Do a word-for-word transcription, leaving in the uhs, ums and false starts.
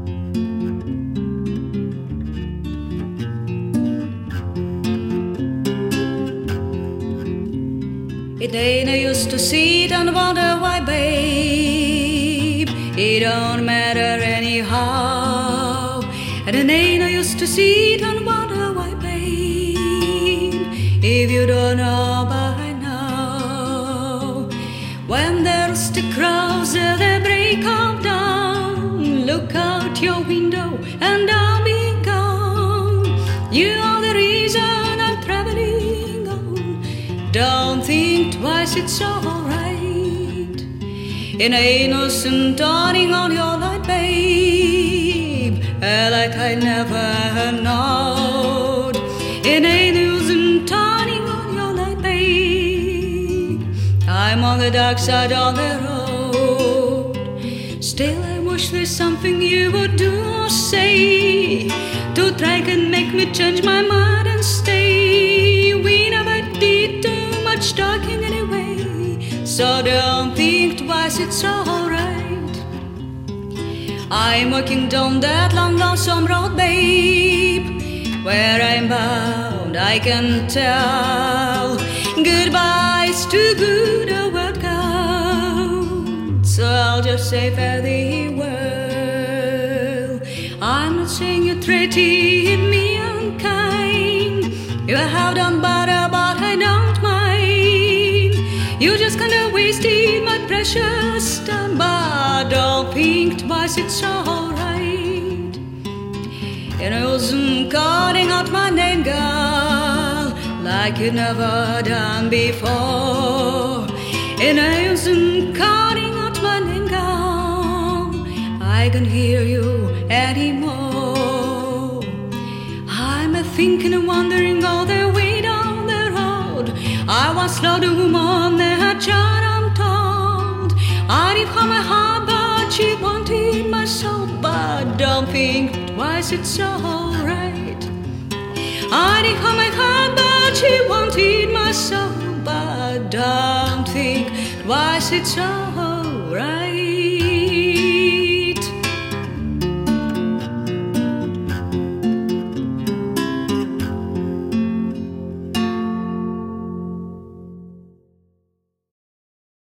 It ain't no use to sit and wonder why, babe. It don't matter anyhow. And it ain't no use to sit and wonder why, babe, if you don't know by now. When there's the crowds at the break of dawn, look out your window and I'll be gone. You are the reason I'm traveling on. Don't think twice, it's alright. It ain't no sun dawning on your light, babe, like I never knowed. It ain't no sun dawning on your light, babe, I'm on the dark side of the road. Still I wish there's something you would do or say to try and make me change my mind and stay. We never did too much talking anyway, so don't think twice, it's alright. I'm walking down that long, lonesome road, babe. Where I'm bound, I can tell. Goodbye's too good a word count, so I'll just say fare thee well. I'm not saying you treated me unkind. You have done better, but I don't mind. You just kinda wasted my precious time, but don't think twice, it's alright. And I wasn't calling out my name, girl, like you never done before. And I wasn't calling out my name, girl, I can't hear you anymore. I'm a thinking and wondering all the way down the road. I once loved a woman that child, I'm told. I did for my heart, but she wanted my soul. But don't think twice, it's alright. I did for my heart, but she wanted my soul. But don't think twice, it's alright.